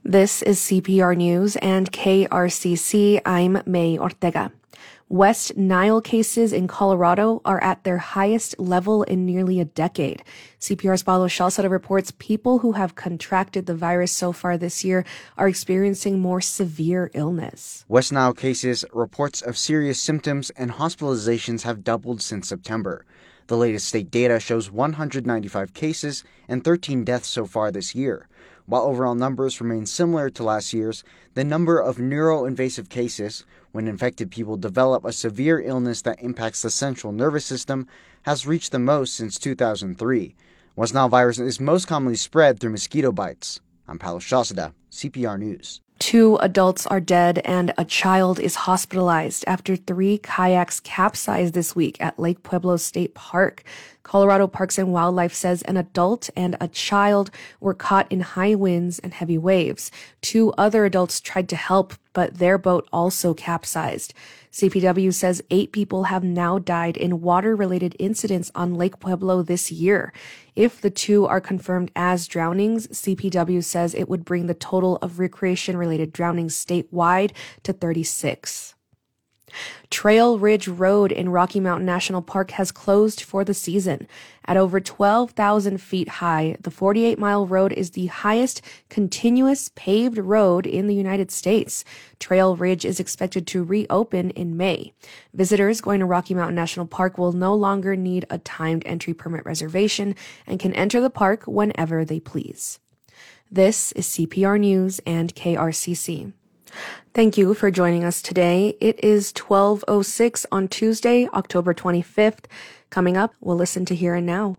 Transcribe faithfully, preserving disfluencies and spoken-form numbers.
This is C P R News and K R C C. I'm May Ortega. West Nile cases in Colorado are at their highest level in nearly a decade. C P R's Paulo Shalceda reports people who have contracted the virus so far this year are experiencing more severe illness. West Nile cases, reports of serious symptoms, and hospitalizations have doubled since September. The latest state data shows one hundred ninety-five cases and thirteen deaths so far this year. While overall numbers remain similar to last year's, the number of neuroinvasive cases, when infected people develop a severe illness that impacts the central nervous system, has reached the most since two thousand three. West Nile virus is most commonly spread through mosquito bites. I'm Paulo Shalceda, C P R News. Two adults are dead and a child is hospitalized after three kayaks capsized this week at Lake Pueblo State Park. Colorado Parks and Wildlife says an adult and a child were caught in high winds and heavy waves. Two other adults tried to help, but their boat also capsized. C P W says eight people have now died in water-related incidents on Lake Pueblo this year. If the two are confirmed as drownings, C P W says it would bring the total of recreation-related drownings statewide to thirty-six. Trail Ridge Road in Rocky Mountain National Park has closed for the season. At over twelve thousand feet high, the forty-eight mile road is the highest continuous paved road in the United States. Trail Ridge is expected to reopen in May. Visitors going to Rocky Mountain National Park will no longer need a timed entry permit reservation and can enter the park whenever they please. This is C P R News and K R C C. Thank you for joining us today. It is twelve oh six on Tuesday, October twenty-fifth. Coming up, we'll listen to Here and Now.